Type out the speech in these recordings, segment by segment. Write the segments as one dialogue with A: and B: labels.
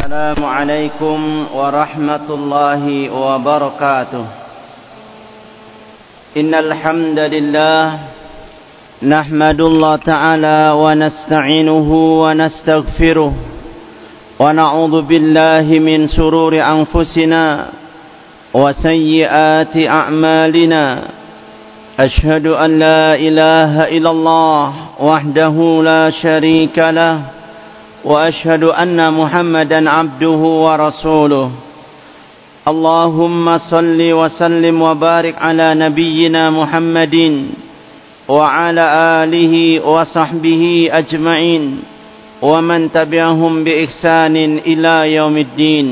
A: السلام عليكم ورحمة الله وبركاته. إن الحمد لله نحمد الله تعالى ونستعينه ونستغفره ونعوذ بالله من شرور أنفسنا وسيئات أعمالنا. أشهد أن لا إله إلا الله وحده لا شريك له وأشهد أن محمدا عبده ورسوله. اللهم صل وسلم وبارك على نبينا محمد وعلى آله وصحبه أجمعين ومن تبعهم بإحسان إلى يوم الدين.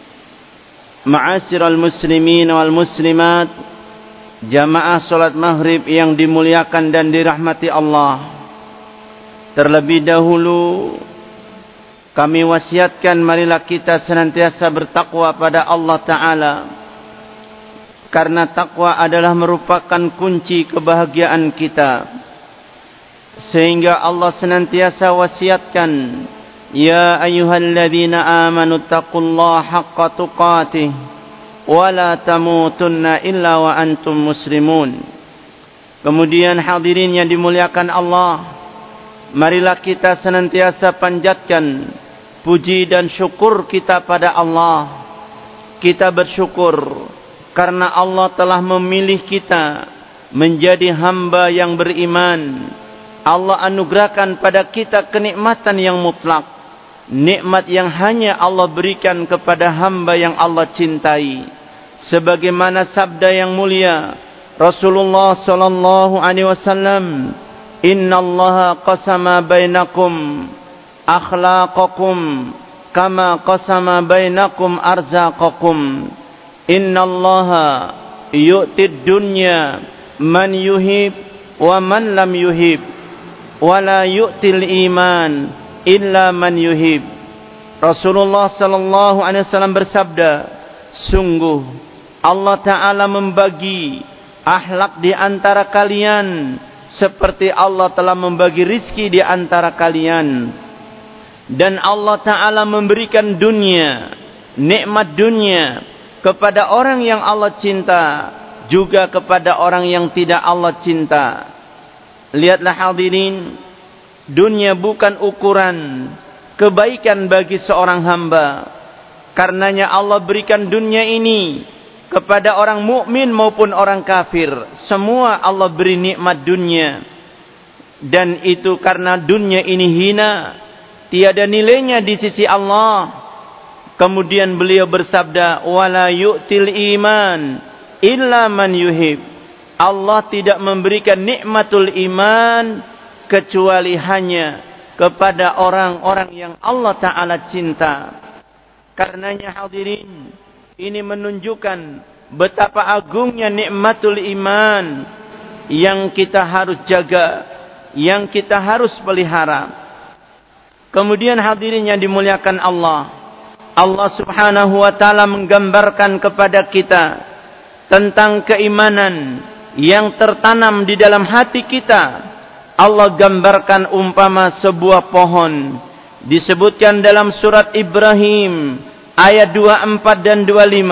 A: Ma'asyiral muslimin wal muslimat, jamaah salat maghrib yang dimuliakan dan dirahmati Allah. Terlebih dahulu kami wasiatkan, marilah kita senantiasa bertakwa pada Allah Ta'ala, karena takwa adalah merupakan kunci kebahagiaan kita. Sehingga Allah senantiasa wasiatkan, ya ayyuhalladzina amanu taqullaha haqqa tuqatih wa la tamutunna illa wa antum muslimun. Kemudian hadirin yang dimuliakan Allah, marilah kita senantiasa panjatkan puji dan syukur kita pada Allah. Kita bersyukur karena Allah telah memilih kita menjadi hamba yang beriman. Allah anugerahkan pada kita kenikmatan yang mutlak, nikmat yang hanya Allah berikan kepada hamba yang Allah cintai. Sebagaimana sabda yang mulia Rasulullah sallallahu alaihi wasallam, innallaha qasama bainakum akhlaqakum kama qasama bainakum arzaqakum. Innallaha yu'tid dunya man yuhib wa man lam yuhib wa la yu'til iman illa man yuhib. Rasulullah sallallahu alaihi wasallam bersabda, sungguh Allah Ta'ala membagi akhlak di antara kalian seperti Allah telah membagi rizki di antara kalian. Dan Allah Ta'ala memberikan dunia, nikmat dunia, kepada orang yang Allah cinta, juga kepada orang yang tidak Allah cinta. Lihatlah hadirin, dunia bukan ukuran kebaikan bagi seorang hamba. Karenanya Allah berikan dunia ini kepada orang mukmin maupun orang kafir. Semua Allah beri nikmat dunia. Dan itu karena dunia ini hina, tiada nilainya di sisi Allah. Kemudian beliau bersabda, wala yu'til iman illa man yuhib. Allah tidak memberikan nikmatul iman kecuali hanya kepada orang-orang yang Allah Ta'ala cinta. Karenanya hadirin, ini menunjukkan betapa agungnya nikmatul iman yang kita harus jaga, yang kita harus pelihara. Kemudian hadirin yang dimuliakan Allah, Allah Subhanahu wa Ta'ala menggambarkan kepada kita tentang keimanan yang tertanam di dalam hati kita. Allah gambarkan umpama sebuah pohon. Disebutkan dalam surat Ibrahim ayat 24 dan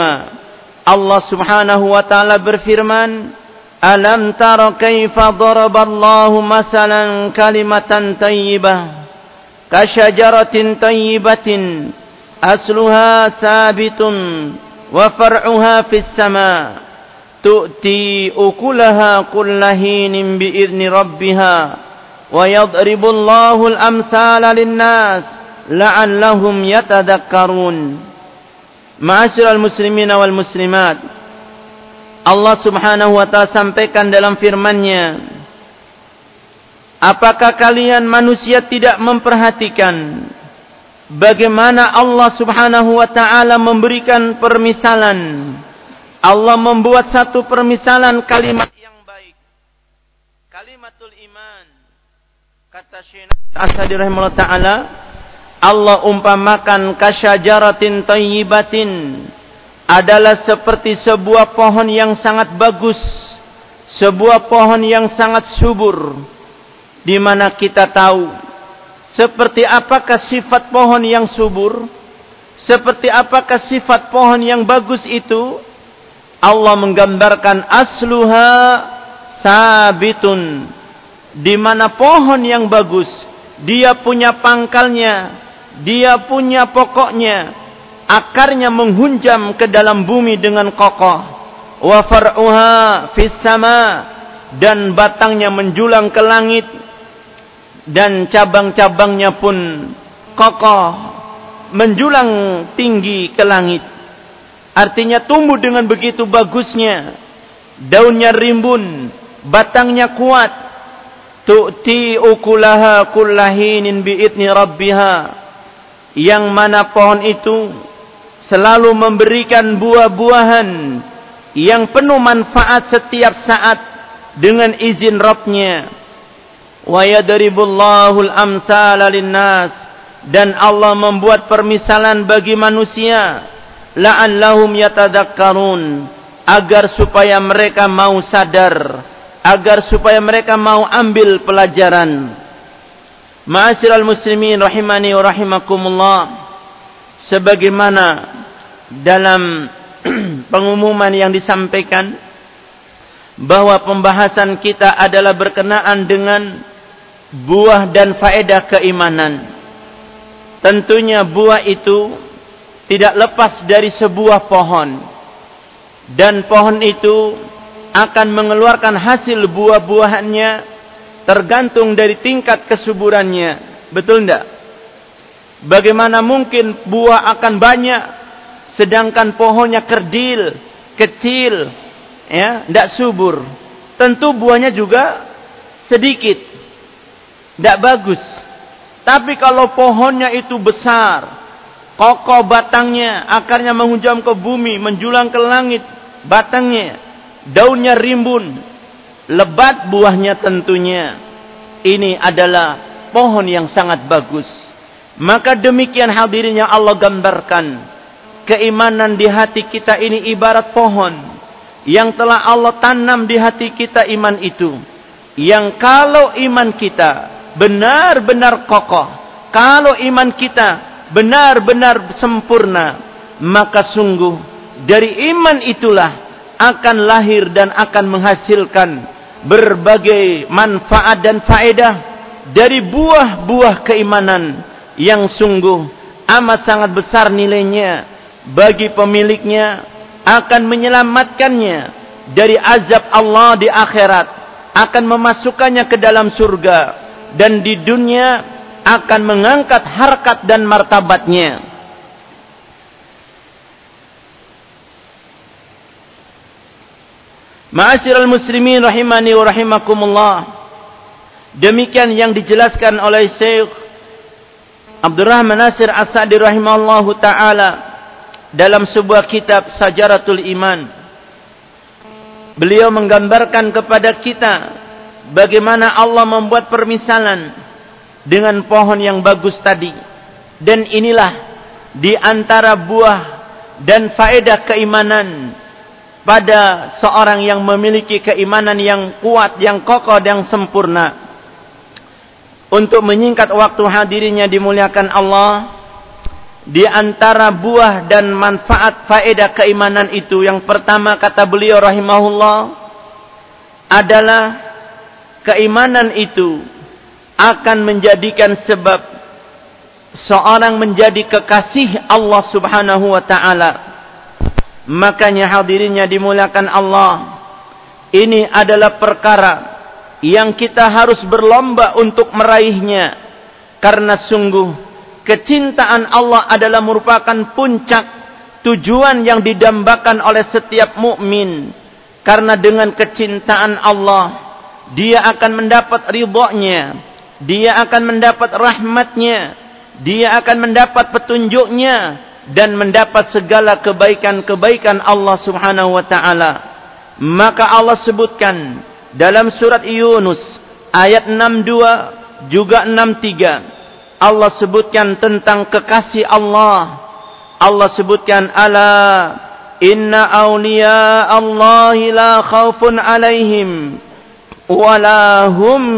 A: 25. Allah Subhanahu wa Ta'ala berfirman, alam tara kaifa daraballahu masalan kalimatan tayyibah kasyajaratin tayyibatin asluha sabitun wa far'uha fis sama tu'ti ukulaha kullahinin bi'izni rabbiha wa yadribullahu al-amthala lin-nas la'allahum yatadakkarun. Ma'asyiral muslimin wal muslimat, Allah Subhanahu wa Ta'ala sampaikan dalam firman-Nya, apakah kalian manusia tidak memperhatikan bagaimana Allah Subhanahu wa Ta'ala memberikan permisalan? Allah membuat satu permisalan kalimat yang baik, kalimatul iman. Kata Syekh As-Sa'di rahimahullah ta'ala, Allah umpamakan kasyajaratin tayyibatin, adalah seperti sebuah pohon yang sangat bagus, sebuah pohon yang sangat subur, di mana kita tahu seperti apakah sifat pohon yang subur. Seperti apakah sifat pohon yang bagus itu? Allah menggambarkan asluha sabitun, di mana pohon yang bagus, dia punya pangkalnya, dia punya pokoknya, akarnya menghunjam ke dalam bumi dengan kokoh. Wa far'uha fis sama, dan batangnya menjulang ke langit, dan cabang-cabangnya pun kokoh, menjulang tinggi ke langit. Artinya tumbuh dengan begitu bagusnya, daunnya rimbun, batangnya kuat. Tu'ti ukulaha kullahinin bi'idni rabbiha, yang mana pohon itu selalu memberikan buah-buahan yang penuh manfaat setiap saat dengan izin Rabbnya. Wa yadribullahul amsala linnas, dan Allah membuat permisalan bagi manusia, la'allahum yatadakkarun, agar supaya mereka mau sadar, agar supaya mereka mau ambil pelajaran. Ma'asyiral muslimin rahimani wa rahimakumullah, sebagaimana dalam pengumuman yang disampaikan bahwa pembahasan kita adalah berkenaan dengan buah dan faedah keimanan. Tentunya buah itu tidak lepas dari sebuah pohon, dan pohon itu akan mengeluarkan hasil buah-buahannya tergantung dari tingkat kesuburannya. Betul tidak? Bagaimana mungkin buah akan banyak sedangkan pohonnya kerdil, kecil, ya, tidak subur? Tentu buahnya juga sedikit, tidak bagus. Tapi kalau pohonnya itu besar, kokoh batangnya, akarnya menghunjam ke bumi, menjulang ke langit batangnya, daunnya rimbun, lebat buahnya tentunya, ini adalah pohon yang sangat bagus. Maka demikian hadirin yang Allah gambarkan, keimanan di hati kita ini ibarat pohon yang telah Allah tanam di hati kita iman itu, yang kalau iman kita benar-benar kokoh, kalau iman kita benar-benar sempurna, maka sungguh dari iman itulah akan lahir dan akan menghasilkan berbagai manfaat dan faedah dari buah-buah keimanan yang sungguh amat sangat besar nilainya bagi pemiliknya, akan menyelamatkannya dari azab Allah di akhirat, akan memasukkannya ke dalam surga, dan di dunia akan mengangkat harkat dan martabatnya. Ma'asyiral muslimin rahimani wa rahimakumullah, demikian yang dijelaskan oleh Syekh Abdurrahman Nasir As-Sa'di rahimahullahu ta'ala dalam sebuah kitab Sajaratul Iman. Beliau menggambarkan kepada kita bagaimana Allah membuat permisalan dengan pohon yang bagus tadi. Dan inilah di antara buah dan faedah keimanan pada seorang yang memiliki keimanan yang kuat, yang kokoh, yang sempurna. Untuk menyingkat waktu hadirinnya dimuliakan Allah, di antara buah dan manfaat faedah keimanan itu, yang pertama kata beliau rahimahullah adalah keimanan itu akan menjadikan sebab seorang menjadi kekasih Allah subhanahu wa ta'ala. Makanya hadirinnya dimuliakan Allah, ini adalah perkara yang kita harus berlomba untuk meraihnya, karena sungguh kecintaan Allah adalah merupakan puncak tujuan yang didambakan oleh setiap mukmin. Karena dengan kecintaan Allah, dia akan mendapat ridha-Nya, dia akan mendapat rahmat-Nya, dia akan mendapat petunjuk-Nya, dan mendapat segala kebaikan-kebaikan Allah subhanahu wa ta'ala. Maka Allah sebutkan dalam surat Yunus ayat 62 juga 63, Allah sebutkan tentang kekasih Allah. Allah sebutkan, ala inna awliya Allahi la khawfun alaihim wala hum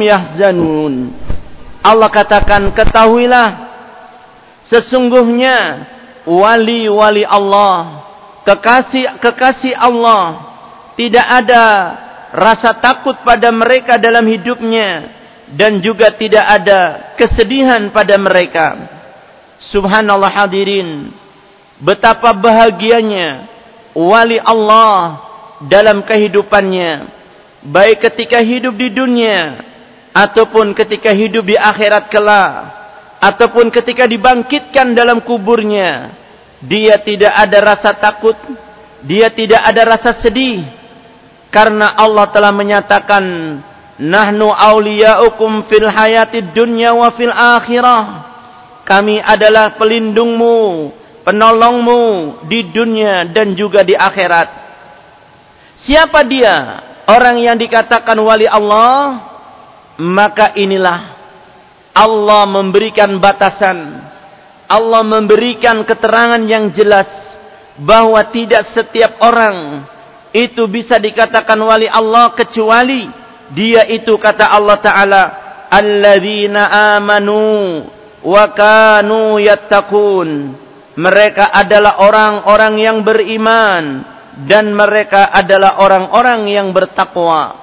A: yahzanun. Allah katakan, ketahuilah sesungguhnya wali-wali Allah, kekasih Allah, tidak ada rasa takut pada mereka dalam hidupnya, dan juga tidak ada kesedihan pada mereka. Subhanallah hadirin, betapa bahagianya wali Allah dalam kehidupannya, baik ketika hidup di dunia ataupun ketika hidup di akhirat kelak, ataupun ketika dibangkitkan dalam kuburnya. Dia tidak ada rasa takut, dia tidak ada rasa sedih, karena Allah telah menyatakan, nahnu awliya'ukum fil hayatid dunya wa fil akhirah. Kami adalah pelindungmu, penolongmu di dunia dan juga di akhirat. Siapa dia? Orang yang dikatakan wali Allah. Maka inilah Allah memberikan batasan, Allah memberikan keterangan yang jelas bahwa tidak setiap orang itu bisa dikatakan wali Allah kecuali dia itu, kata Allah Ta'ala, alladzina amanu wa kanu yattaqun. Mereka adalah orang-orang yang beriman dan mereka adalah orang-orang yang bertakwa.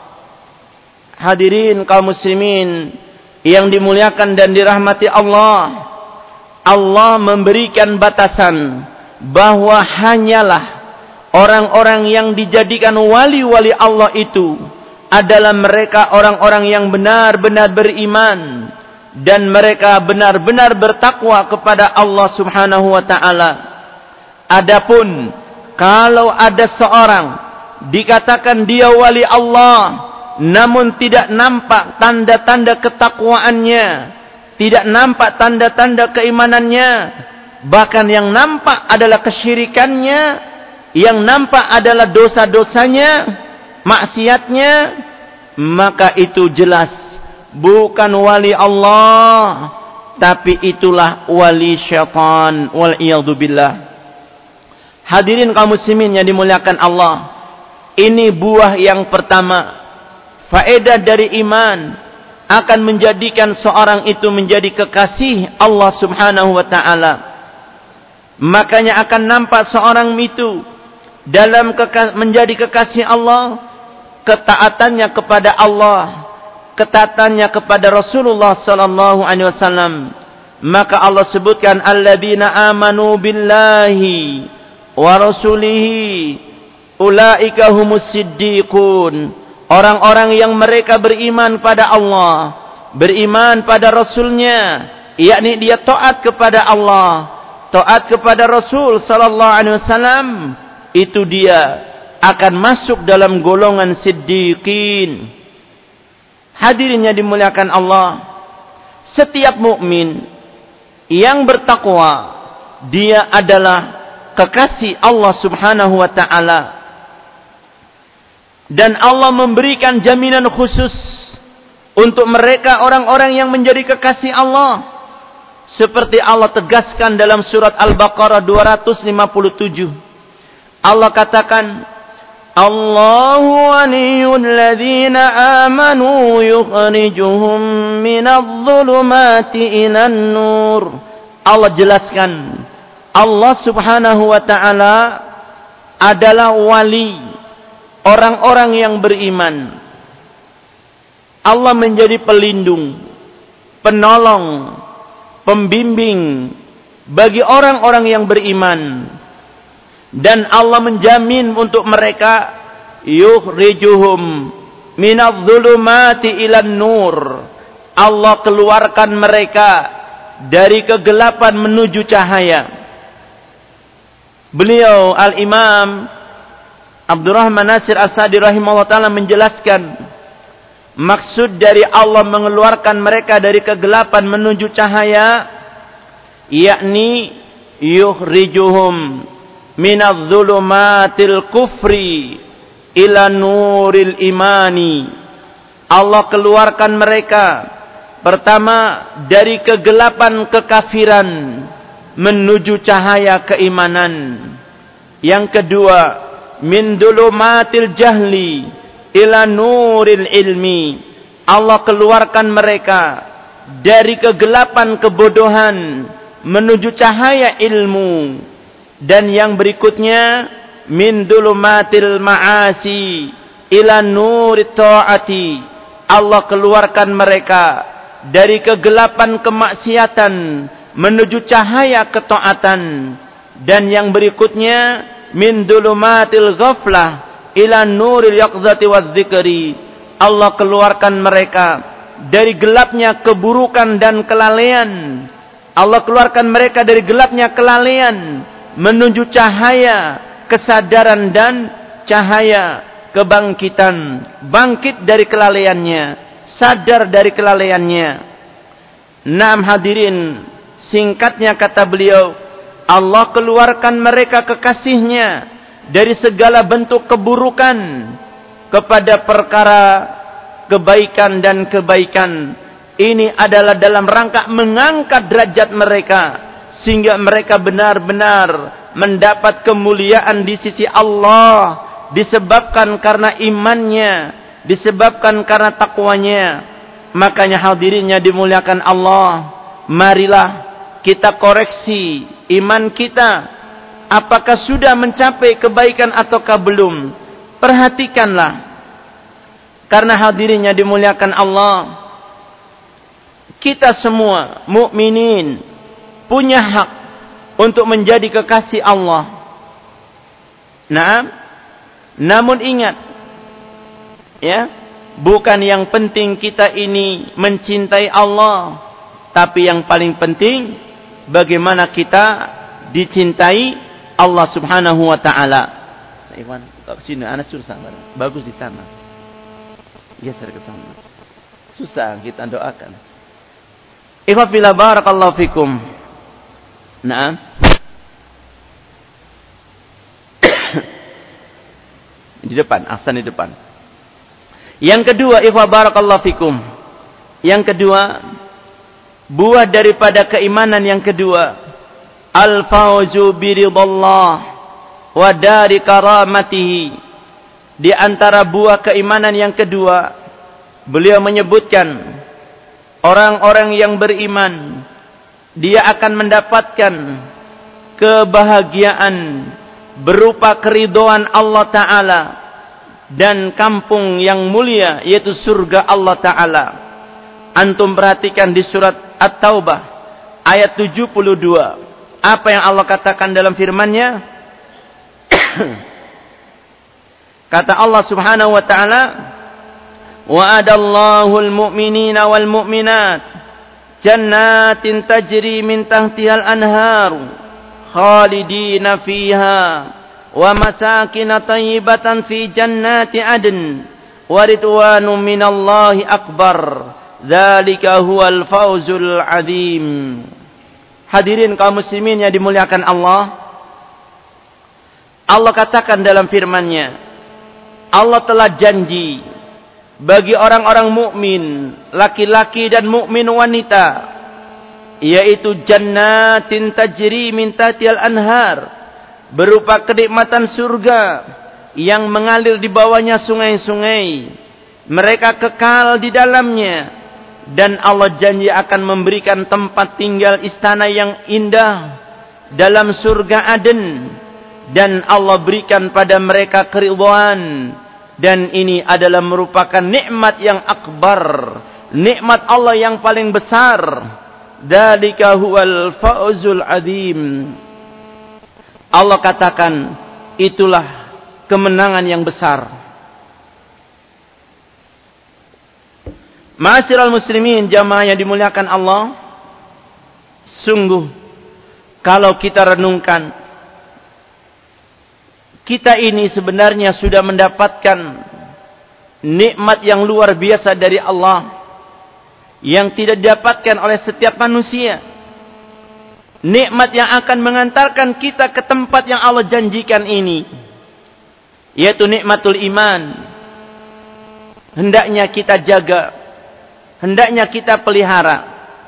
A: Hadirin kaum muslimin yang dimuliakan dan dirahmati Allah, Allah memberikan batasan bahwa hanyalah orang-orang yang dijadikan wali-wali Allah itu adalah mereka orang-orang yang benar-benar beriman dan mereka benar-benar bertakwa kepada Allah Subhanahu wa taala. Adapun kalau ada seorang dikatakan dia wali Allah namun tidak nampak tanda-tanda ketakwaannya, tidak nampak tanda-tanda keimanannya, bahkan yang nampak adalah kesyirikannya, yang nampak adalah dosa-dosanya, maksiatnya, maka itu jelas bukan wali Allah, tapi itulah wali syaitan, wal iyadzu billah. Hadirin kaum muslimin yang dimuliakan Allah, ini buah yang pertama. Faedah dari iman akan menjadikan seorang itu menjadi kekasih Allah Subhanahu wa taala. Makanya akan nampak seorang itu dalam menjadi kekasih Allah, ketaatannya kepada Allah, ketaatannya kepada Rasulullah sallallahu alaihi wasallam. Maka Allah sebutkan alladzina amanu billahi wa rasulihi ulaika humus siddiqun. Orang-orang yang mereka beriman pada Allah, beriman pada Rasulnya, yakni dia taat kepada Allah, taat kepada Rasul sallallahu alaihi wasallam, itu dia akan masuk dalam golongan siddiqin. Hadirin yang dimuliakan Allah, setiap mukmin yang bertakwa, dia adalah kekasih Allah Subhanahu wa taala. Dan Allah memberikan jaminan khusus untuk mereka orang-orang yang menjadi kekasih Allah. Seperti Allah tegaskan dalam surat Al-Baqarah 257. Allah katakan, Allahu waliyul ladzina amanu yukhrijuhum minadh-dhulumati ilan nur. Allah jelaskan, Allah Subhanahu wa taala adalah wali orang-orang yang beriman. Allah menjadi pelindung, penolong, pembimbing bagi orang-orang yang beriman. Dan Allah menjamin untuk mereka, yukhrijuhum minadh-dhulumati ilan nur. Allah keluarkan mereka dari kegelapan menuju cahaya. Beliau Al-Imam Abdurrahman Nasir As-Sa'di rahimahullah ta'ala menjelaskan maksud dari Allah mengeluarkan mereka dari kegelapan menuju cahaya, yakni yukhrijuhum minadh-dhulumatil kufri ila nuril imani. Allah keluarkan mereka pertama dari kegelapan kekafiran menuju cahaya keimanan. Yang kedua, min dhulumatil jahli ila nuril ilmi. Allah keluarkan mereka dari kegelapan kebodohan menuju cahaya ilmu. Dan yang berikutnya, min dulumatil ma'asi ila nurit ta'ati. Allah keluarkan mereka dari kegelapan kemaksiatan menuju cahaya ketaatan. Dan yang berikutnya, min dulumatil ghaflah ila nuril yaqzati wadzikri. Allah keluarkan mereka dari gelapnya keburukan dan kelalaian. Allah keluarkan mereka dari gelapnya kelalaian menuju cahaya kesadaran dan cahaya kebangkitan. Bangkit dari kelalaiannya, sadar dari kelalaiannya. Naam hadirin, singkatnya kata beliau, Allah keluarkan mereka kekasihnya dari segala bentuk keburukan kepada perkara kebaikan dan kebaikan. Ini adalah dalam rangka mengangkat derajat mereka sehingga mereka benar-benar mendapat kemuliaan di sisi Allah disebabkan karena imannya, disebabkan karena takwanya. Makanya hadirinnya dimuliakan Allah, marilah kita koreksi iman kita, apakah sudah mencapai kebaikan ataukah belum. Perhatikanlah, karena hadirinnya dimuliakan Allah, kita semua mukminin punya hak untuk menjadi kekasih Allah. Namun ingat, ya, bukan yang penting kita ini mencintai Allah, tapi yang paling penting bagaimana kita dicintai Allah Subhanahu wa taala. Iwan, sini anak susah, bagus di sana. Geser ke sana. Susah kita doakan. Ikhwan fillah barakallahu fikum. Naam. Di depan, ahsan di depan. Yang kedua, ikhwan barakallahu fikum. Yang kedua, buah daripada keimanan yang kedua, al-fauzu biridallah wa dari karamatihi. Di antara buah keimanan yang kedua, beliau menyebutkan orang-orang yang beriman, dia akan mendapatkan kebahagiaan berupa keridhaan Allah Ta'ala dan kampung yang mulia, yaitu surga Allah Ta'ala. Antum perhatikan di surat At-Taubah ayat 72. Apa yang Allah katakan dalam firman-Nya? Kata Allah Subhanahu wa taala, wa'adallahu al-mu'minina wal mu'minat jannatin tajri min tahtihal anhar khalidina fiha wa masakin thayyibatan fi jannati adn wa ridwanun minallahi akbar dzalika huwal fawzul adzim. Hadirin kaum muslimin yang dimuliakan Allah, Allah katakan dalam firman-Nya, Allah telah janji bagi orang-orang mukmin laki-laki dan mukmin wanita, yaitu jannatin tajri min tahtihal anhar, berupa kenikmatan surga yang mengalir di bawahnya sungai-sungai, mereka kekal di dalamnya, dan Allah janji akan memberikan tempat tinggal istana yang indah dalam surga Aden, dan Allah berikan pada mereka keridhaan, dan ini adalah merupakan nikmat yang akbar, nikmat Allah yang paling besar. Dzalika huwal fawzul adzim. Allah katakan, itulah kemenangan yang besar. Ma'asyiral muslimin, jamaah yang dimuliakan Allah, sungguh kalau kita renungkan, kita ini sebenarnya sudah mendapatkan nikmat yang luar biasa dari Allah yang tidak didapatkan oleh setiap manusia. Nikmat yang akan mengantarkan kita ke tempat yang Allah janjikan ini, yaitu nikmatul iman. Hendaknya kita jaga, hendaknya kita pelihara.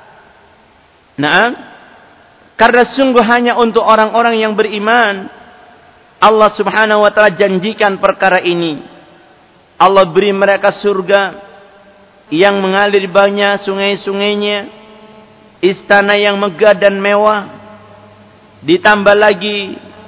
A: Karena sungguh hanya untuk orang-orang yang beriman Allah Subhanahu wa ta'ala janjikan perkara ini. Allah beri mereka surga yang mengalir banyak sungai-sungainya, istana yang megah dan mewah, ditambah lagi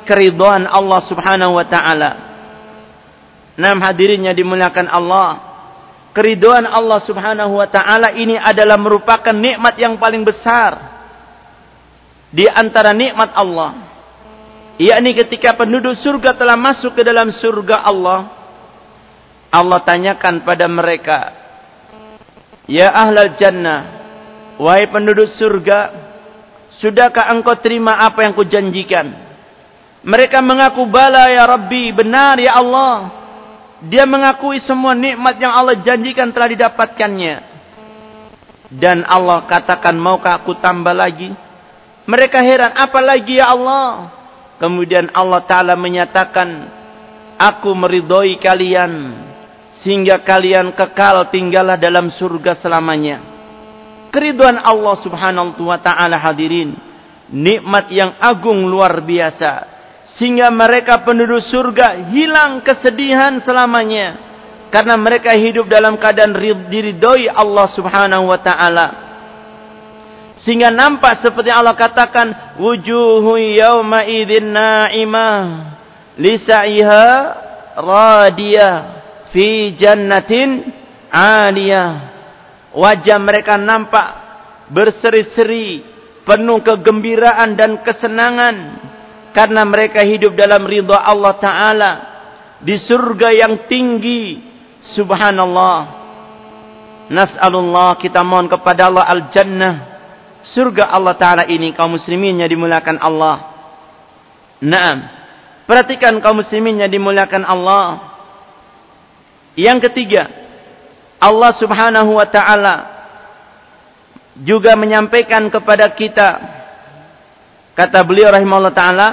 A: keridhaan Allah Subhanahu wa taala. Hadirin yang dimuliakan Allah, keridhaan Allah Subhanahu wa taala ini adalah merupakan nikmat yang paling besar di antara nikmat Allah. Yakni ketika penduduk surga telah masuk ke dalam surga Allah, Allah tanyakan pada mereka, "Ya ahlal jannah, wahai penduduk surga, sudahkah engkau terima apa yang kujanjikan?" Mereka mengaku, "Bala ya Rabbi," benar ya Allah. Dia mengakui semua nikmat yang Allah janjikan telah didapatkannya. Dan Allah katakan, "Maukah aku tambah lagi?" Mereka heran, "Apa lagi ya Allah?" Kemudian Allah Ta'ala menyatakan, "Aku meridhoi kalian sehingga kalian kekal tinggallah dalam surga selamanya." Keridhaan Allah Subhanahu wa taala, hadirin, nikmat yang agung luar biasa, sehingga mereka penduduk surga hilang kesedihan selamanya karena mereka hidup dalam keadaan diridhoi Allah Subhanahu wa taala. Sehingga nampak seperti Allah katakan, "Wujuhu yawma idzin na'imah li sa'iha radiyah fi jannatin 'aliyah." Wajah mereka nampak berseri-seri, penuh kegembiraan dan kesenangan karena mereka hidup dalam ridha Allah Ta'ala di surga yang tinggi. Subhanallah. Nas'alullah, kita mohon kepada Allah al-jannah, surga Allah Ta'ala ini, kaum muslimin yang dimuliakan Allah. Naam, perhatikan kaum muslimin yang dimuliakan Allah. Yang ketiga, Allah Subhanahu wa taala juga menyampaikan kepada kita, kata beliau rahimahullah taala,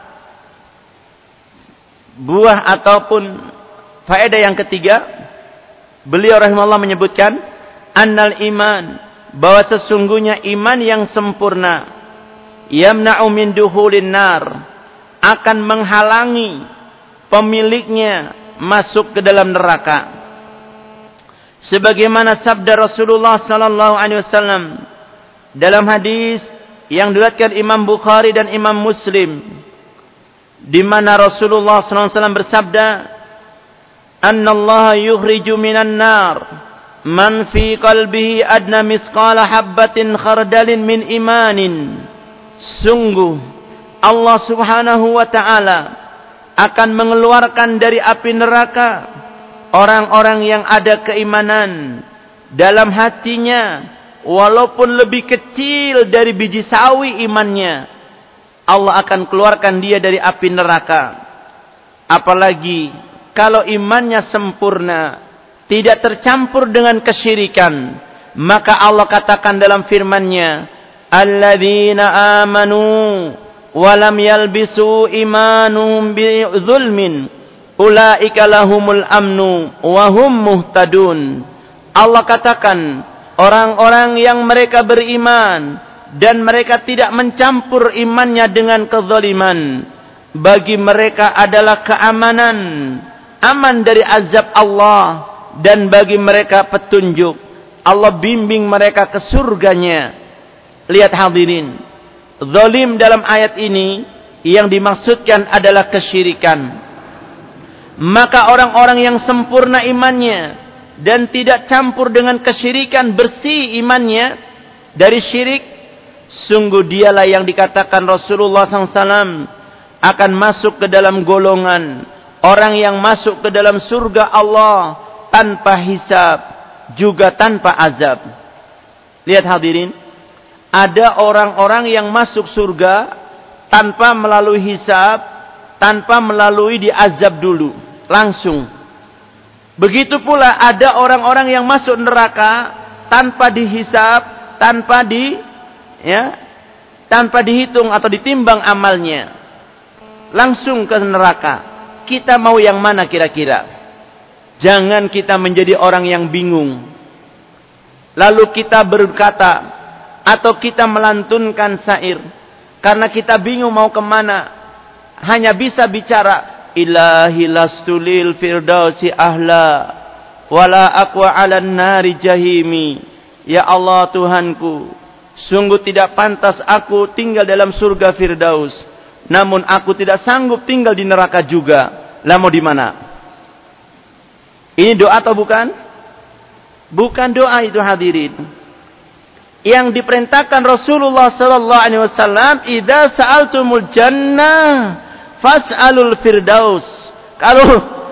A: buah ataupun faedah yang ketiga, beliau rahimahullah menyebutkan annal iman, bahwa sesungguhnya iman yang sempurna yamna'u min duhulin nar, akan menghalangi pemiliknya masuk ke dalam neraka. Sebagaimana sabda Rasulullah sallallahu alaihi wasallam dalam hadis yang diriwayatkan Imam Bukhari dan Imam Muslim, di mana Rasulullah sallallahu alaihi wasallam bersabda, "Annallaha yukhriju minan nar man fi qalbihi adna misqala habbatin khardalin min imanin." Sungguh Allah Subhanahu wa taala akan mengeluarkan dari api neraka orang-orang yang ada keimanan dalam hatinya, walaupun lebih kecil dari biji sawi imannya, Allah akan keluarkan dia dari api neraka. Apalagi kalau imannya sempurna, tidak tercampur dengan kesyirikan, maka Allah katakan dalam firman-Nya, "Alladzina amanu wa lam yalbisu imanuhum bizulmin ulaika lahumul amnu wa hum muhtadun." Allah katakan, orang-orang yang mereka beriman dan mereka tidak mencampur imannya dengan kezaliman, bagi mereka adalah keamanan, aman dari azab Allah, dan bagi mereka petunjuk. Allah bimbing mereka ke surganya. Lihat hadirin, zalim dalam ayat ini yang dimaksudkan adalah kesyirikan. Maka orang-orang yang sempurna imannya dan tidak campur dengan kesyirikan, bersih imannya dari syirik, sungguh dialah yang dikatakan Rasulullah SAW akan masuk ke dalam golongan orang yang masuk ke dalam surga Allah tanpa hisab, juga tanpa azab. Lihat hadirin, ada orang-orang yang masuk surga tanpa melalui hisab, tanpa melalui diazab dulu, langsung. Begitu pula ada orang-orang yang masuk neraka tanpa dihisab, tanpa dihitung atau ditimbang amalnya, langsung ke neraka. Kita mau yang mana kira-kira? Jangan kita menjadi orang yang bingung, lalu kita berkata atau kita melantunkan syair karena kita bingung mau kemana, hanya bisa bicara, "Ilahi lastu lil firdausi ahla wala aqwa 'alan nari jahimi." Ya Allah Tuhanku, sungguh tidak pantas aku tinggal dalam surga Firdaus, namun aku tidak sanggup tinggal di neraka juga. Lah mau di mana? Ini doa atau bukan? Bukan doa itu hadirin. Yang diperintahkan Rasulullah sallallahu alaihi wasallam, "Idza sa'altumul jannah fas'alul firdaus." Kalau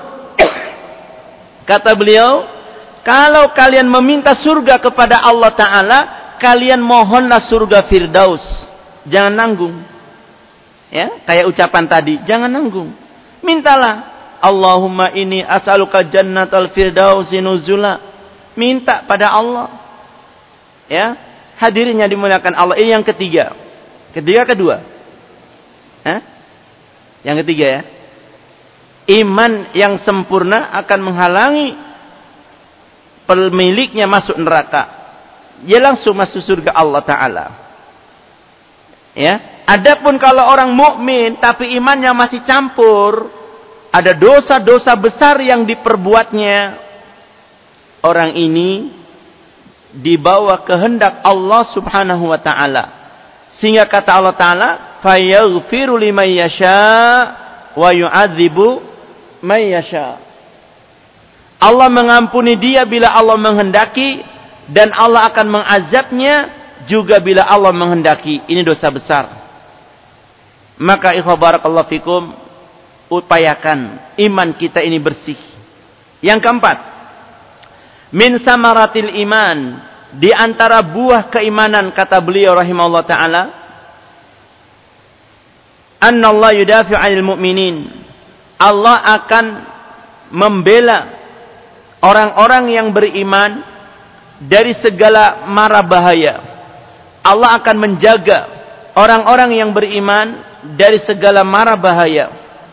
A: kata beliau, kalau kalian meminta surga kepada Allah Ta'ala, kalian mohonlah surga Firdaus. Jangan nanggung. Ya, kayak ucapan tadi, jangan nanggung. Mintalah. Allahumma inni as'aluka jannatal firdausi nuzula. Minta pada Allah. Ya, hadirin yang dimuliakan Allah. Ini yang ketiga. Kedua. Yang ketiga ya. Iman yang sempurna akan menghalangi pemiliknya masuk neraka. Dia langsung masuk surga Allah Ta'ala. Ya. Adapun kalau orang mukmin tapi imannya masih campur, ada dosa-dosa besar yang diperbuatnya, orang ini dibawa kehendak Allah Subhanahu wa Ta'ala. Sehingga kata Allah Ta'ala, "Fayaghfiru liman yasha' wa yu'adzibu man yasha." Allah mengampuni dia bila Allah menghendaki, dan Allah akan mengazabnya juga bila Allah menghendaki. Ini dosa besar. Maka ikhwah barakallahu fikum, upayakan iman kita ini bersih. Yang keempat, min samaratil iman, di antara buah keimanan kata beliau rahimahullah ta'ala, anna Allah yudafi'u 'anil mu'minin. Allah akan membela orang-orang yang beriman dari segala mara bahaya. Allah akan menjaga orang-orang yang beriman dari segala mara bahaya.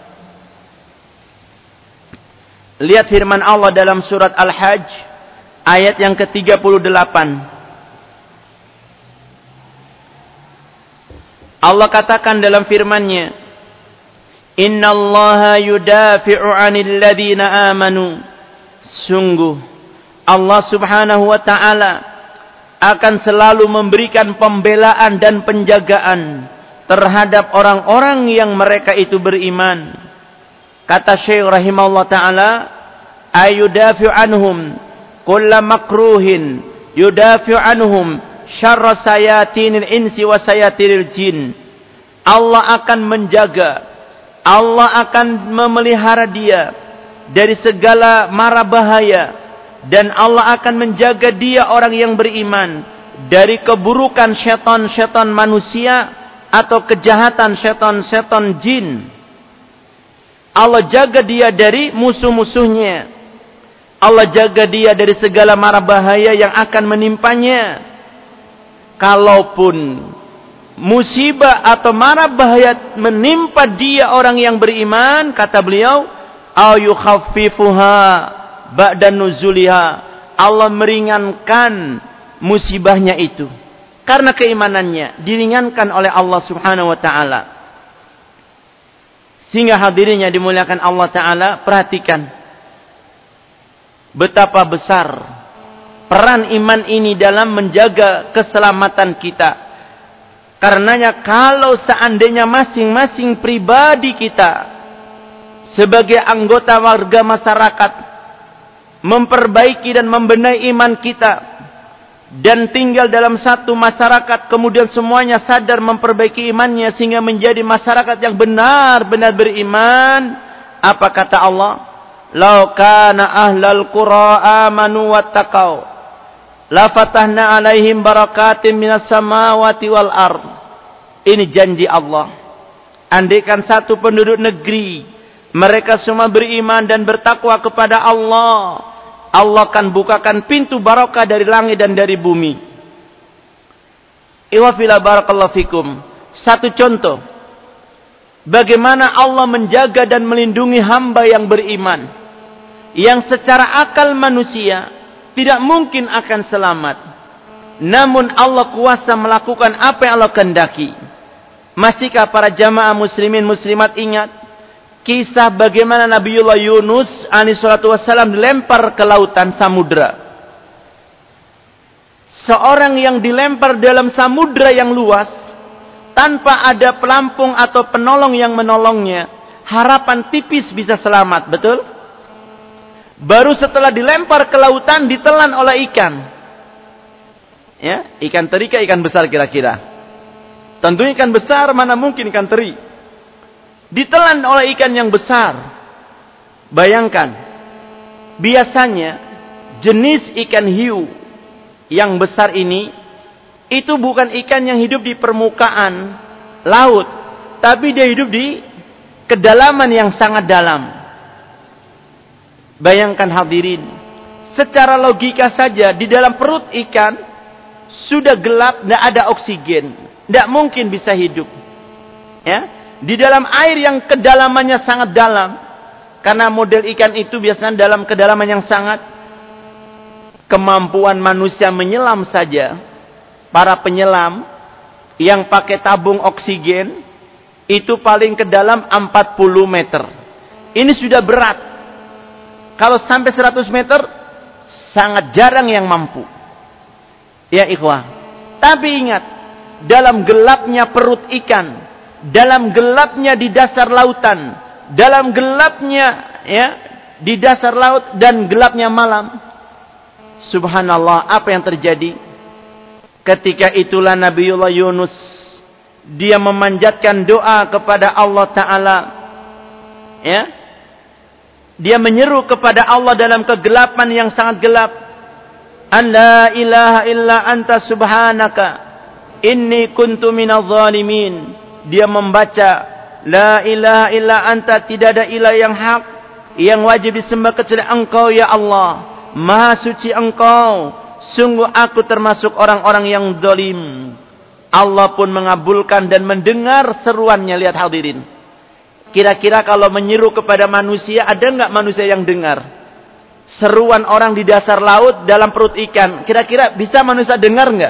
A: Lihat firman Allah dalam surat Al-Hajj ayat yang ke-38. Allah katakan dalam firman-Nya, "Innallaha yudafi'u 'anil ladzina amanu." Sungguh Allah Subhanahu wa ta'ala akan selalu memberikan pembelaan dan penjagaan terhadap orang-orang yang mereka itu beriman. Kata Syekh rahimahullah ta'ala, ayudafi'u anhum kulla makruhin yudafi'u anhum syarra sayatinil insi wa sayatinil jin. Allah akan menjaga, Allah akan memelihara dia dari segala mara bahaya, dan Allah akan menjaga dia orang yang beriman dari keburukan syaitan-syaitan manusia atau kejahatan syaitan-syaitan jin. Allah jaga dia dari musuh-musuhnya. Allah jaga dia dari segala mara bahaya yang akan menimpanya. Kalaupun musibah atau mara bahaya menimpa dia orang yang beriman, kata beliau, au yukhaffifuha ba'da nuzuliha, Allah meringankan musibahnya itu karena keimanannya, diringankan oleh Allah Subhanahu wa ta'ala. Sehingga hadirin yang dimuliakan Allah Ta'ala, perhatikan betapa besar peran iman ini dalam menjaga keselamatan kita. Karenanya kalau seandainya masing-masing pribadi kita sebagai anggota warga masyarakat memperbaiki dan membenahi iman kita, dan tinggal dalam satu masyarakat, kemudian semuanya sadar memperbaiki imannya sehingga menjadi masyarakat yang benar-benar beriman, apa kata Allah? Lau kana ahlal qura amanu wattaqau la fatahna alaihim barakatin minas samawati wal ard. Ini janji Allah. Andaikan satu penduduk negeri mereka semua beriman dan bertakwa kepada Allah, Allah akan bukakan pintu barakah dari langit dan dari bumi. Iwafila barakallahu fikum. Satu contoh bagaimana Allah menjaga dan melindungi hamba yang beriman, yang secara akal manusia tidak mungkin akan selamat, namun Allah kuasa melakukan apa yang Allah kehendaki. Masihkah para jamaah muslimin muslimat ingat kisah bagaimana Nabiullah Yunus alaihi salatu wassalam dilempar ke lautan samudra? Seorang yang dilempar dalam samudra yang luas, tanpa ada pelampung atau penolong yang menolongnya, harapan tipis bisa selamat, betul? Baru setelah dilempar ke lautan ditelan oleh ikan. Ya, ikan teri ke ikan besar kira-kira. Tentunya ikan besar, mana mungkin ikan teri. Ditelan oleh ikan yang besar. Bayangkan, biasanya jenis ikan hiu yang besar ini itu bukan ikan yang hidup di permukaan laut, tapi dia hidup di kedalaman yang sangat dalam. Bayangkan hadirin, secara logika saja di dalam perut ikan sudah gelap, tidak ada oksigen, tidak mungkin bisa hidup. Ya, di dalam air yang kedalamannya sangat dalam, karena model ikan itu biasanya dalam kedalaman yang sangat, kemampuan manusia menyelam saja. Para penyelam yang pakai tabung oksigen itu paling ke dalam 40 meter. Ini sudah berat. Kalau sampai 100 meter sangat jarang yang mampu. Ya ikhwah. Tapi ingat, dalam gelapnya perut ikan, dalam gelapnya di dasar lautan, dalam gelapnya ya di dasar laut dan gelapnya malam, subhanallah, apa yang terjadi? Ketika itulah Nabiullah Yunus, dia memanjatkan doa kepada Allah Ta'ala. Ya, dia menyeru kepada Allah dalam kegelapan yang sangat gelap. An la ilaha illa anta subhanaka inni kuntu minadh zalimin. Dia membaca la ilaha illa anta, tidak ada ilah yang hak yang wajib disembah kecuali Engkau ya Allah. Maha suci Engkau. Sungguh aku termasuk orang-orang yang zalim. Allah pun mengabulkan dan mendengar seruannya. Lihat hadirin. Kira-kira kalau menyeru kepada manusia, ada enggak manusia yang dengar? Seruan orang di dasar laut dalam perut ikan. Kira-kira bisa manusia dengar enggak?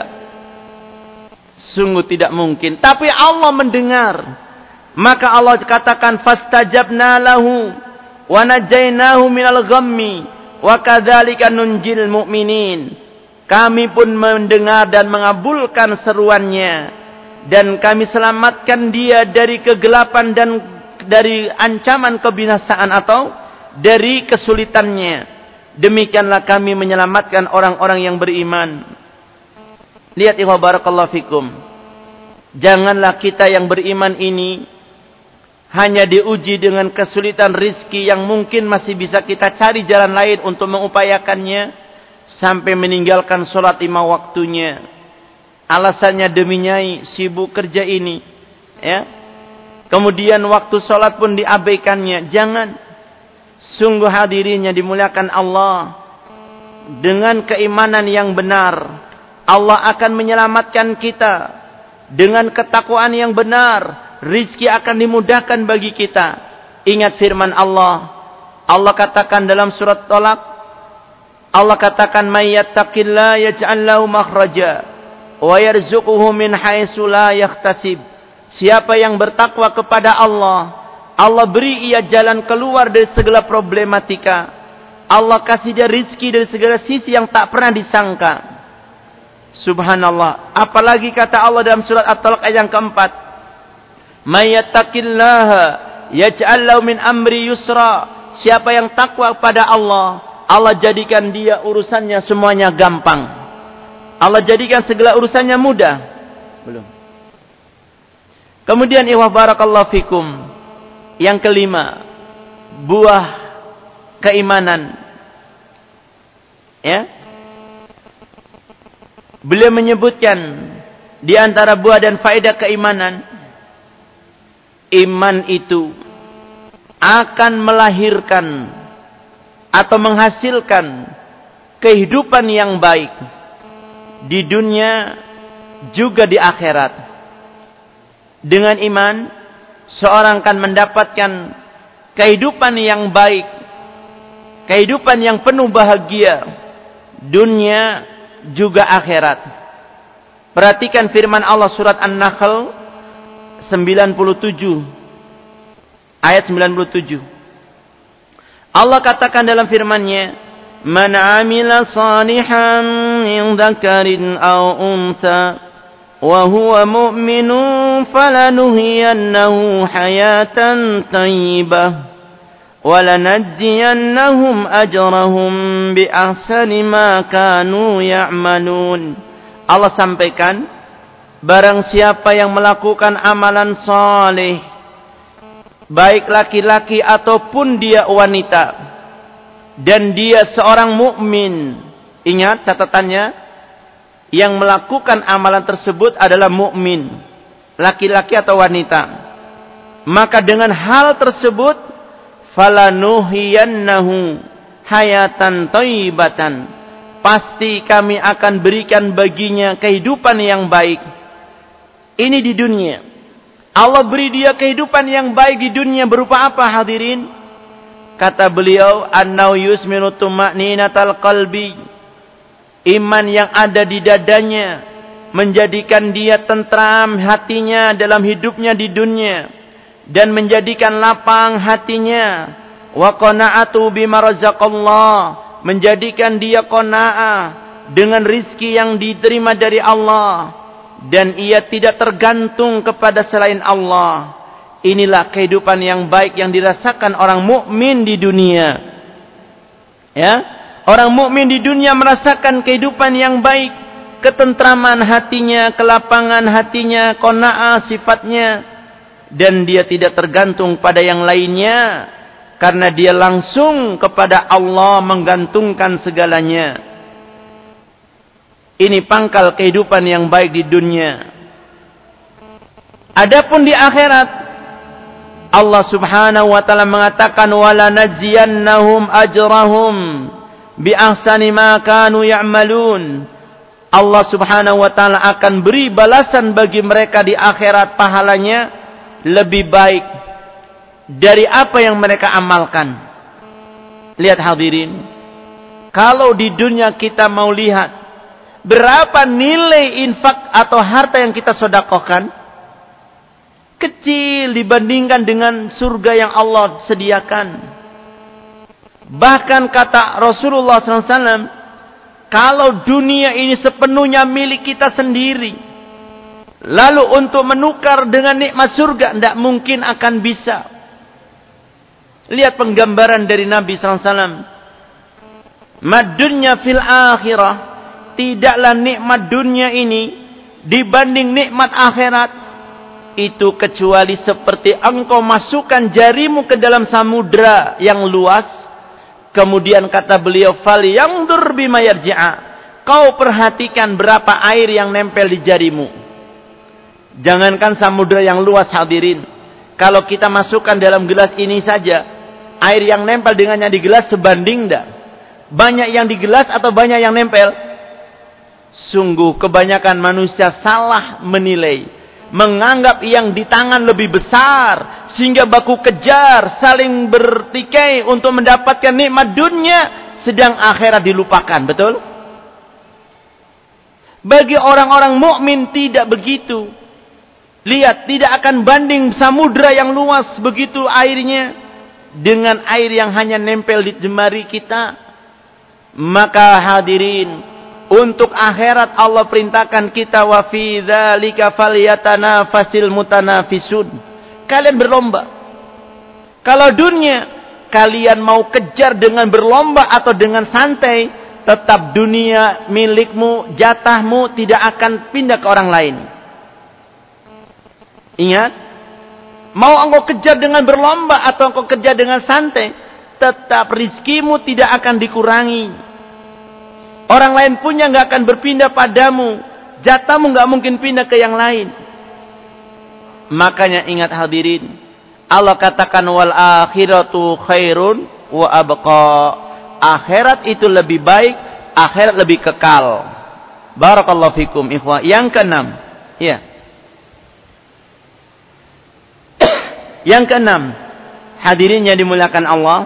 A: Sungguh tidak mungkin. Tapi Allah mendengar. Maka Allah katakan, fastajabna lahu wa najainahu minal ghammi wa kadzalika nunjil mu'minin. Kami pun mendengar dan mengabulkan seruannya, dan kami selamatkan dia dari kegelapan dan dari ancaman kebinasaan atau dari kesulitannya. Demikianlah kami menyelamatkan orang-orang yang beriman. Lihat ikhwah barakallahu fikum. Janganlah kita yang beriman ini hanya diuji dengan kesulitan rizki yang mungkin masih bisa kita cari jalan lain untuk mengupayakannya, sampai meninggalkan sholat 5 waktunya. Alasannya demi nyai, sibuk kerja ini. Ya. Kemudian waktu sholat pun diabaikannya. Jangan. Sungguh hadirinnya dimuliakan Allah. Dengan keimanan yang benar, Allah akan menyelamatkan kita. Dengan ketakwaan yang benar, rizki akan dimudahkan bagi kita. Ingat firman Allah. Allah katakan dalam surat Tolak, Allah katakan, "May yattaqillah yaj'al lahu makhraja wa yarzuquhu min haitsu la yahtasib." Siapa yang bertakwa kepada Allah, Allah beri ia jalan keluar dari segala problematika. Allah kasih dia rizki dari segala sisi yang tak pernah disangka. Subhanallah. Apalagi kata Allah dalam surat At-Talaq ayat yang keempat, "May yattaqillaha yaj'al lahu min amri yusra." Siapa yang takwa kepada Allah, Allah jadikan dia urusannya semuanya gampang. Allah jadikan segala urusannya mudah. Belum. Kemudian ikhwah barakallahu fikum. Yang kelima, buah keimanan. Ya. Beliau menyebutkan di antara buah dan faedah keimanan, iman itu akan melahirkan atau menghasilkan kehidupan yang baik di dunia juga di akhirat. Dengan iman, seorang akan mendapatkan kehidupan yang baik, kehidupan yang penuh bahagia, dunia juga akhirat. Perhatikan firman Allah surat An-Nahl 97 ayat 97. Allah katakan dalam firman-Nya, "Man 'amila shalihan min dzakarin aw untha wa huwa mu'minun falanuhyiyannahu hayatan thayyibah walanajziyannahum ajrahum bi ahsani ma kanu ya'malun. Allah sampaikan, barang siapa yang melakukan amalan saleh, baik laki-laki ataupun dia wanita, dan dia seorang mukmin. Ingat catatannya, yang melakukan amalan tersebut adalah mukmin, laki-laki atau wanita. Maka dengan hal tersebut, falanuhiyannahu hayatan thayyibatan, pasti kami akan berikan baginya kehidupan yang baik. Ini di dunia. Allah beri dia kehidupan yang baik di dunia berupa apa, hadirin? Kata beliau, annau yusminu tuma'ninatal qalbi, iman yang ada di dadanya menjadikan dia tentram hatinya dalam hidupnya di dunia, dan menjadikan lapang hatinya. Wa qana'atu bima razaqallah, menjadikan dia qanaah dengan rizki yang diterima dari Allah, dan ia tidak tergantung kepada selain Allah. Inilah kehidupan yang baik yang dirasakan orang mukmin di dunia. Ya, orang mukmin di dunia merasakan kehidupan yang baik, ketentraman hatinya, kelapangan hatinya, qanaah sifatnya, dan dia tidak tergantung pada yang lainnya, karena dia langsung kepada Allah menggantungkan segalanya. Ini pangkal kehidupan yang baik di dunia. Adapun di akhirat, Allah Subhanahu wa taala mengatakan, wala najziyannahum ajrahum bi ahsani ma kanu ya'malun. Allah Subhanahu wa taala akan beri balasan bagi mereka di akhirat, pahalanya lebih baik dari apa yang mereka amalkan. Lihat hadirin, kalau di dunia kita mau lihat berapa nilai infak atau harta yang kita sedekahkan, kecil dibandingkan dengan surga yang Allah sediakan. Bahkan kata Rasulullah SAW, kalau dunia ini sepenuhnya milik kita sendiri, lalu untuk menukar dengan nikmat surga, tidak mungkin akan bisa. Lihat penggambaran dari Nabi SAW. Madunya fil akhirah, tidaklah nikmat dunia ini dibanding nikmat akhirat itu kecuali seperti engkau masukkan jarimu ke dalam samudra yang luas. Kemudian kata beliau, falyanzur bima yarji'a, kau perhatikan berapa air yang nempel di jarimu. Jangankan samudra yang luas, hadirin, kalau kita masukkan dalam gelas ini saja, air yang nempel dengannya di gelas sebanding enggak? Banyak yang di gelas atau banyak yang nempel? Sungguh kebanyakan manusia salah menilai, menganggap yang di tangan lebih besar, sehingga baku kejar, saling bertikai untuk mendapatkan nikmat dunia, sedang akhirat dilupakan. Betul? Bagi orang-orang mukmin tidak begitu. Lihat, tidak akan banding samudra yang luas begitu airnya dengan air yang hanya nempel di jemari kita. Maka hadirin, untuk akhirat Allah perintahkan kita, wa fi dzalika falyatanafasil mutanafisun. Kalian berlomba. Kalau dunia kalian mau kejar dengan berlomba atau dengan santai, tetap dunia milikmu, jatahmu, tidak akan pindah ke orang lain. Ingat, mau engkau kejar dengan berlomba atau engkau kejar dengan santai, tetap rizkimu tidak akan dikurangi. Orang lain punya nggak akan berpindah padamu. Jatahmu nggak mungkin pindah ke yang lain. Makanya ingat hadirin, Allah katakan wal akhiratu khairun wa abqa. Akhirat itu lebih baik, akhirat lebih kekal. Barakallahu fikum ikhwah. Yang keenam, ya. Yang keenam, hadirin yang dimuliakan Allah,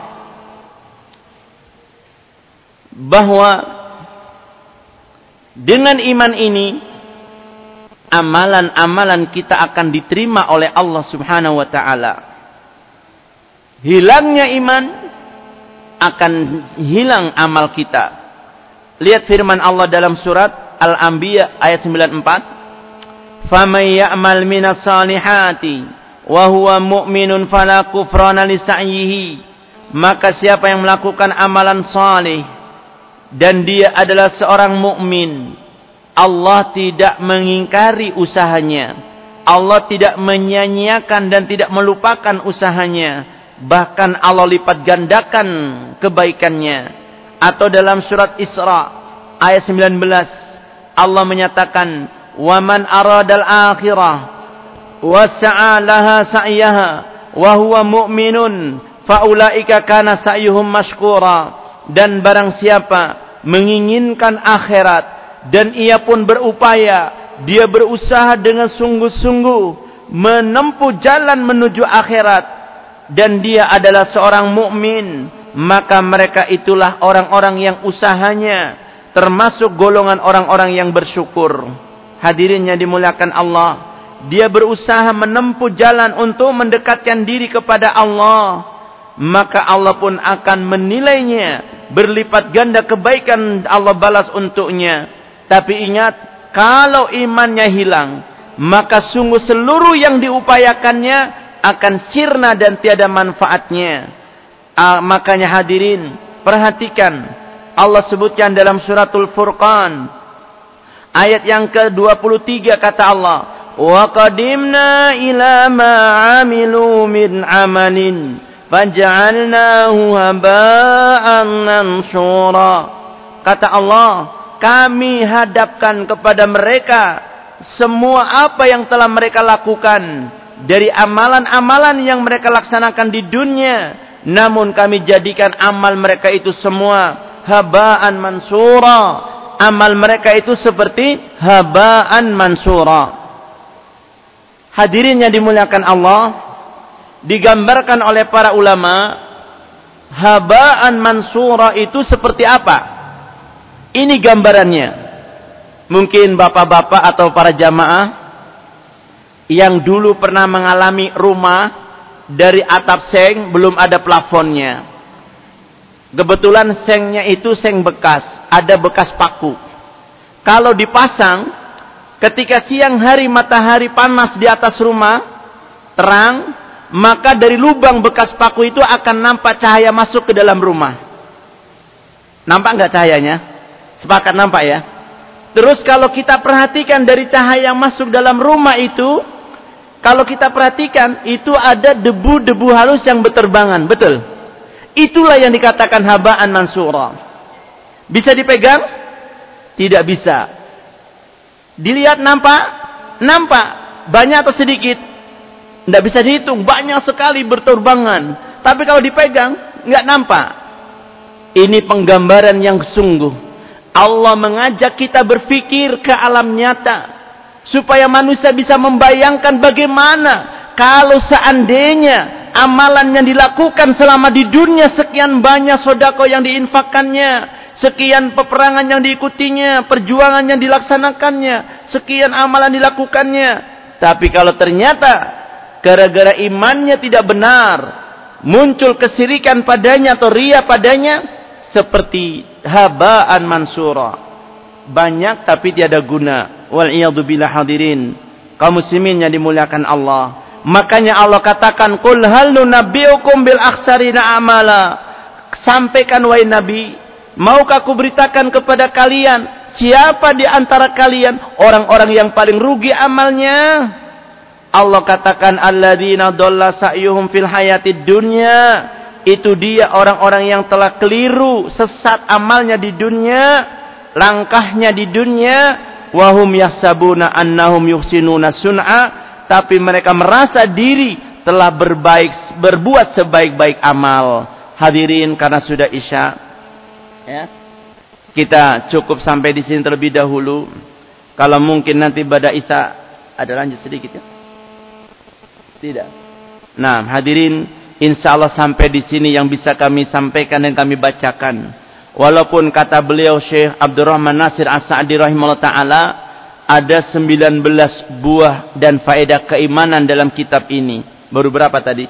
A: bahwa dengan iman ini, amalan-amalan kita akan diterima oleh Allah Subhanahu wa ta'ala. Hilangnya iman, akan hilang amal kita. Lihat firman Allah dalam surat Al-Anbiya ayat 94. faman ya'mal minas salihati wa huwa mu'minun fala kufrana li sa'yihi, maka siapa yang melakukan amalan saleh dan dia adalah seorang mukmin, Allah tidak mengingkari usahanya, Allah tidak menyia-nyiakan dan tidak melupakan usahanya, bahkan Allah lipat gandakan kebaikannya. Atau dalam surat Isra ayat 19 Allah menyatakan, wa man aradal akhirah wa sa'a laha sa'yaha wa huwa mu'minun faulaika kana sa'yuhum mashkura. Dan barang siapa menginginkan akhirat dan ia pun berupaya, dia berusaha dengan sungguh-sungguh menempuh jalan menuju akhirat, dan dia adalah seorang mukmin, maka mereka itulah orang-orang yang usahanya termasuk golongan orang-orang yang bersyukur. Hadirin yang dimuliakan Allah, dia berusaha menempuh jalan untuk mendekatkan diri kepada Allah, maka Allah pun akan menilainya, berlipat ganda kebaikan Allah balas untuknya. Tapi ingat, kalau imannya hilang, maka sungguh seluruh yang diupayakannya akan sirna dan tiada manfaatnya. Makanya hadirin, perhatikan, Allah sebutkan dalam suratul Furqan ayat yang ke-23, kata Allah, wa qadimna ila ma 'amilu min 'amalin faj'alnahu haba'an mansura. Kata Allah, kami hadapkan kepada mereka semua apa yang telah mereka lakukan dari amalan-amalan yang mereka laksanakan di dunia, namun kami jadikan amal mereka itu semua haba'an mansura. Amal mereka itu seperti haba'an mansura. Hadirin yang dimuliakan Allah, digambarkan oleh para ulama, haba'an mansura itu seperti apa? Ini gambarannya. Mungkin bapak-bapak atau para jamaah yang dulu pernah mengalami rumah dari atap seng belum ada plafonnya. Kebetulan sengnya itu seng bekas, ada bekas paku. Kalau dipasang, ketika siang hari matahari panas di atas rumah, terang, maka dari lubang bekas paku itu akan nampak cahaya masuk ke dalam rumah. Nampak nggak cahayanya? Sepakat nampak ya? Terus kalau kita perhatikan dari cahaya yang masuk dalam rumah itu, kalau kita perhatikan, itu ada debu-debu halus yang berterbangan, betul? Itulah yang dikatakan haba'an mansura. Bisa dipegang? Tidak bisa. Dilihat nampak? Nampak. Banyak atau sedikit? Tidak bisa dihitung. Banyak sekali berterbangan. Tapi kalau dipegang, nggak nampak. Ini penggambaran yang sungguh. Allah mengajak kita berpikir ke alam nyata, supaya manusia bisa membayangkan bagaimana kalau seandainya amalan yang dilakukan selama di dunia, sekian banyak sedekah yang diinfakkannya, sekian peperangan yang diikutinya, perjuangan yang dilaksanakannya, sekian amalan dilakukannya, tapi kalau ternyata gara-gara imannya tidak benar, muncul kesyirikan padanya atau riya padanya, seperti haba'an mansura. Banyak tapi tiada guna. Wal'iyadu billah hadirin, kaum muslimin yang dimuliakan Allah. Makanya Allah katakan, qul hal nunabbiukum bil akhsarina amala. Sampaikan wahai Nabi, maukah aku beritakan kepada kalian, siapa di antara kalian orang-orang yang paling rugi amalnya? Allah katakan, alladzina dhalla sa'yuhum fil hayatid dunya. Itu dia orang-orang yang telah keliru, sesat amalnya di dunia, langkahnya di dunia, wahum yahsabuna annahum yuhsinuna sun'a, tapi mereka merasa diri telah berbuat sebaik-baik amal. Hadirin, karena sudah isya, ya, kita cukup sampai di sini terlebih dahulu. Kalau mungkin nanti pada isya ada lanjut sedikit ya? Tidak. Nah, hadirin, insya Allah sampai di sini yang bisa kami sampaikan dan kami bacakan. Walaupun kata beliau Syekh Abdurrahman Nasir As-Sa'di rahimahullah ta'ala, ada 19 buah dan faedah keimanan dalam kitab ini. Baru berapa tadi?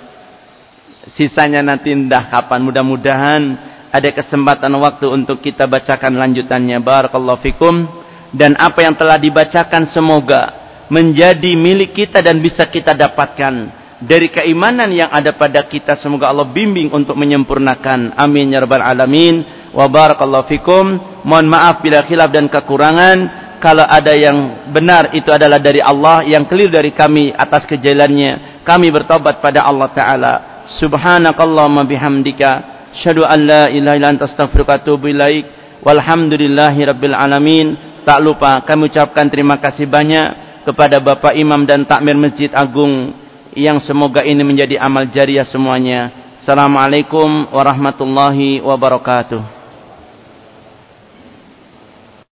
A: Sisanya nanti entah kapan. Mudah-mudahan ada kesempatan waktu untuk kita bacakan lanjutannya. Barakallahu fikum. Dan apa yang telah dibacakan semoga menjadi milik kita dan bisa kita dapatkan dari keimanan yang ada pada kita. Semoga Allah bimbing untuk menyempurnakan. Amin ya rabbal alamin. Wa barakallahu fikum. Mohon maaf bila khilaf dan kekurangan. Kalau ada yang benar itu adalah dari Allah, yang keliru dari kami atas kejahilannya. Kami bertobat pada Allah Ta'ala. Subhanakallahumma bihamdika asyhadu an la ilaha illa anta astaghfiruka wa atubu ilaik. Walhamdulillahi rabbil alamin. Tak lupa kami ucapkan terima kasih banyak kepada Bapak Imam dan Takmir Masjid Agung, yang semoga ini menjadi amal jariah semuanya. Assalamualaikum warahmatullahi wabarakatuh.